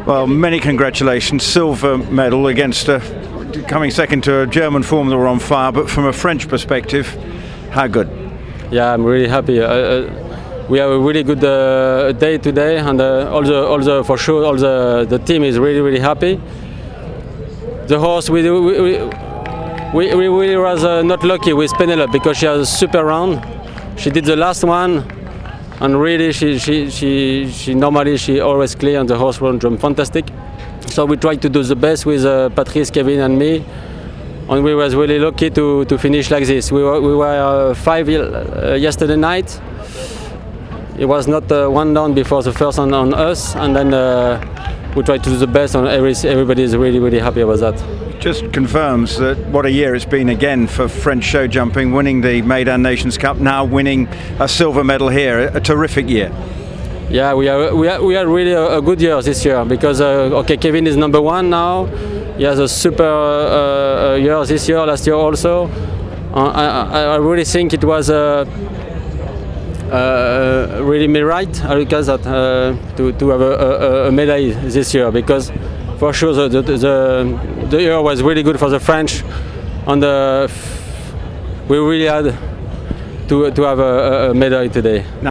Well, many congratulations. Silver medal against coming second to a German Formula on fire, but from a French perspective, how good? Yeah, I'm really happy. We have a really good day today, and for sure all the team is really happy. The horse we really was not lucky with Penelope because she has a super round. She did the last one, and really she normally always clear, and the horse run fantastic. So we tried to do the best with Patrice, Kevin, and me, and we was really lucky to finish like this. We were 5 yesterday night. It was not one down before the first on us, and then we tried to do the best, and everybody is really happy about that. Just confirms that what a year it's been again for French show jumping, winning the Meydan Nations Cup, now winning a silver medal here. A terrific year. Yeah, we had really a good year this year because Kevin is number one now. He has a super year this year, last year also. I really think it was really me right, because that to have a medal this year, because for sure the year was really good for the French, and we really had to have a medal today.